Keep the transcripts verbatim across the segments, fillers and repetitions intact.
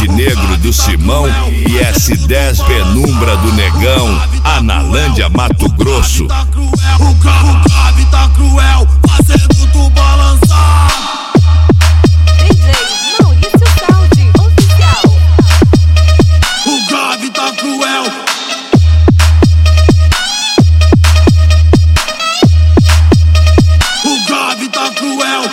Montenegro do Simão e S dez Penumbra do Negão, Analândia, Mato Grosso. O grave tá cruel, fazendo tu balançar. D J Maurício Sound Oficial. O grave tá cruel. O grave tá cruel.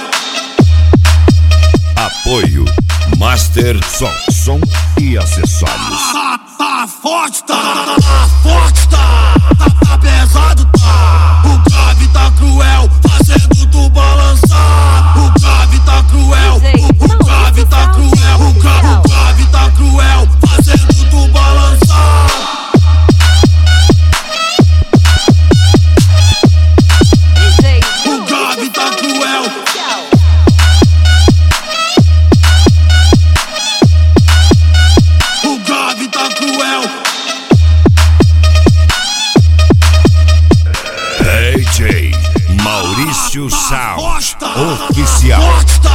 Apoio Master Som, som e acessórios. Tá, tá forte, tá, tá forte, tá, tá, tá pesado, tá. O grave tá cruel, fazendo tu balançar. O grave tá cruel, o, o grave tá cruel, o grave, o grave tá cruel, fazendo tu balançar. O grave tá cruel. O grave tá cruel. D J Maurício Sound Forte, tá, Oficial. forte, tá.